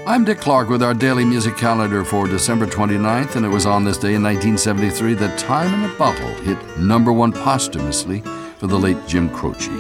I'm Dick Clark with our daily music calendar for December 29th, and it was on this day in 1973 that Time in a Bottle hit number one posthumously for the late Jim Croce.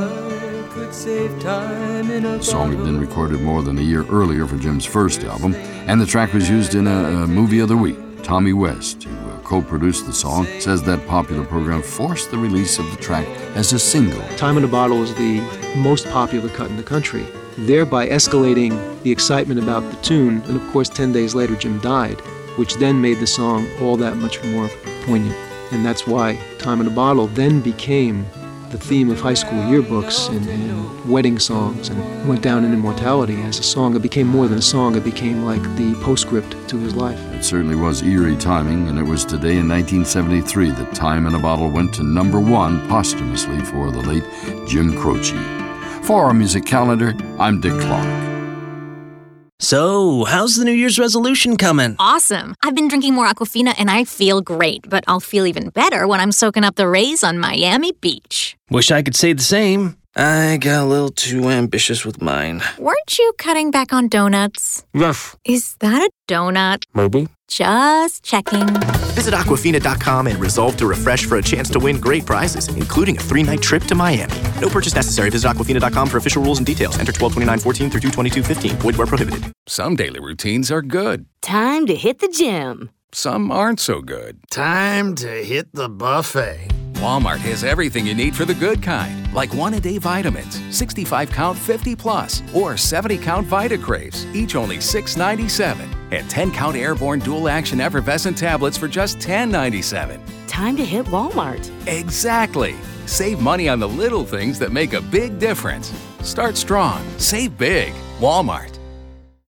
The song had been recorded more than a year earlier for Jim's first album, and the track was used in a movie of the week. Tommy West, who co-produced the song, says that popular program forced the release of the track as a single. Time in a Bottle is the most popular cut in the country, thereby escalating the excitement about the tune. And of course, 10 days later, Jim died, which then made the song all that much more poignant. And that's why Time in a Bottle then became the theme of high school yearbooks and wedding songs, and went down in immortality as a song. It became more than a song. It became like the postscript to his life. It certainly was eerie timing, and it was today in 1973 that Time in a Bottle went to number one posthumously for the late Jim Croce. For our music calendar, I'm Dick Clark. So, how's the New Year's resolution coming? Awesome. I've been drinking more Aquafina and I feel great, but I'll feel even better when I'm soaking up the rays on Miami Beach. Wish I could say the same. I got a little too ambitious with mine. Weren't you cutting back on donuts? Yes. Is that a donut? Maybe. Just checking. Visit Aquafina.com and resolve to refresh for a chance to win great prizes, including a 3-night trip to Miami. No purchase necessary. Visit Aquafina.com for official rules and details. Enter 12/29/14 through 2/22/15. Void where prohibited. Some daily routines are good. Time to hit the gym. Some aren't so good. Time to hit the buffet. Walmart has everything you need for the good kind, like one-a-day vitamins, 65-count 50+, or 70-count VitaCraves, each only $6.97, and 10-count airborne dual-action effervescent tablets for just $10.97. Time to hit Walmart. Exactly. Save money on the little things that make a big difference. Start strong. Save big. Walmart.